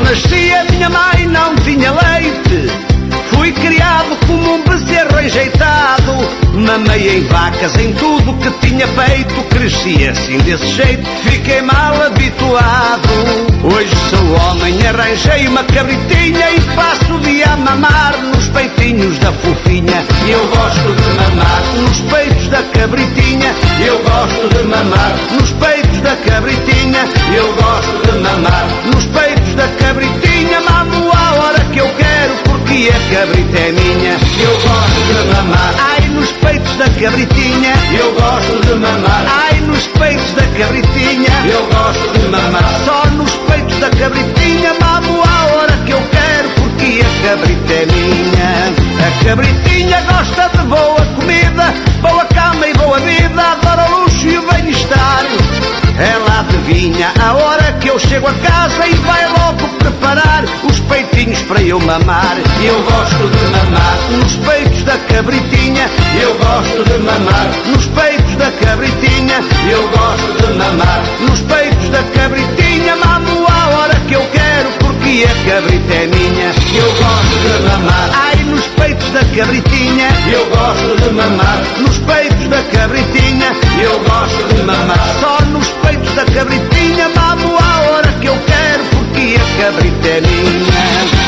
nasci a minha mãe não tinha leite. Fui criado como um bezerro rejeitado. Mamei em vacas, em tudo que tinha feito. Cresci assim desse jeito, fiquei mal habituado. Hoje sou homem, arranjei uma cabritinha e passo o dia a mamar nos peitinhos da fofinha. Eu gosto de mamar nos peitos da cabritinha. Eu gosto de mamar nos peitos da cabritinha. Eu gosto de mamar nos peitos da cabritinha. Mamo a hora que eu quero, porque a cabrita é minha. Eu gosto de mamar, ai, nos peitos da cabritinha. Eu gosto de mamar, ai, nos peitos da cabritinha. Eu gosto de mamar, só nos peitos da cabritinha. Mamo a hora que eu quero, porque a cabrita é minha. A cabritinha gosta de boa comida, boa cama e boa vida. Adora o luxo e o bem-estar. Ela adivinha a hora que eu chego a casa e vai logo preparar os peitinhos para eu mamar. Eu gosto de mamar nos peitos da cabritinha. Eu gosto de mamar nos peitos da cabritinha. Eu gosto de mamar nos peitos da cabritinha. Mamo a hora que eu quero, porque a cabrita é minha. Eu gosto de mamar, ai, nos peitos da cabritinha. Eu gosto de mamar nos peitos da cabritinha. Eu gosto de mamar só nos peitos da cabritinha. Mamo a hora que eu quero, porque a cabrita é minha.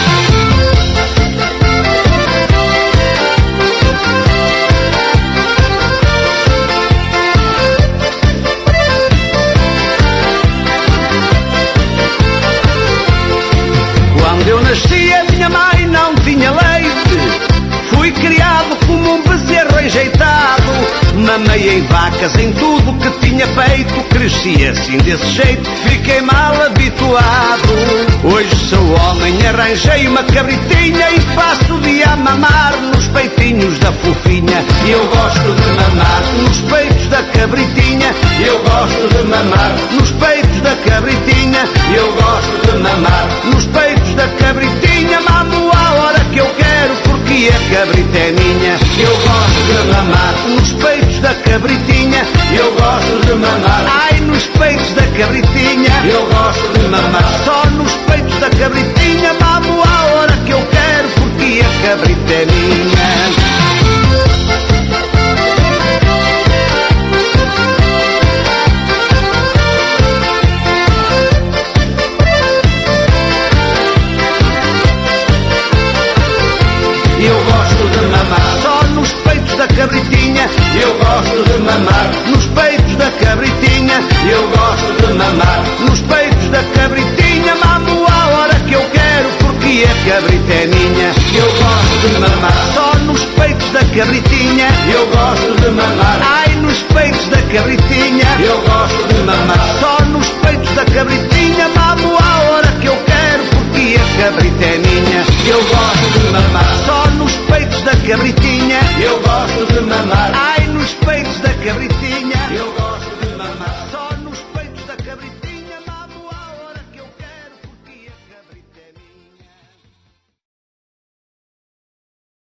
Quando eu nasci a minha mãe não tinha leite. Fui criado como um bezerro rejeitado. Mamei em vacas, em tudo que tinha feito. Cresci assim desse jeito, fiquei mal habituado. Hoje sou homem, arranjei uma cabritinha e passo o dia a mamar nos peitinhos da fofinha. Eu gosto de mamar nos peitos da cabritinha. Eu gosto de mamar nos peitos da cabritinha. Eu gosto de mamar nos peitos da cabritinha. Mamo a hora que eu quero, porque a cabrita é minha. Eu gosto de mamar nos peitos da cabritinha. Eu gosto de mamar, ai, nos peitos da cabritinha. Eu gosto de mamar só nos peitos da cabritinha. Mamo a hora que eu quero, porque a cabrita é minha. Eu gosto de mamar só nos peitos da cabritinha. Eu gosto de mamar nos peitos da cabritinha. Eu gosto de mamar nos peitos da cabritinha. Mamo a hora que eu quero, porque a cabrita é minha. Eu gosto de mamar só nos peitos da cabritinha. Eu gosto de mamar, ai, nos peitos da cabritinha. Eu gosto de mamar só nos peitos da cabritinha. Mamo a hora que eu quero, porque a cabrita é minha. Eu gosto de mamar só nos peitos da cabritinha.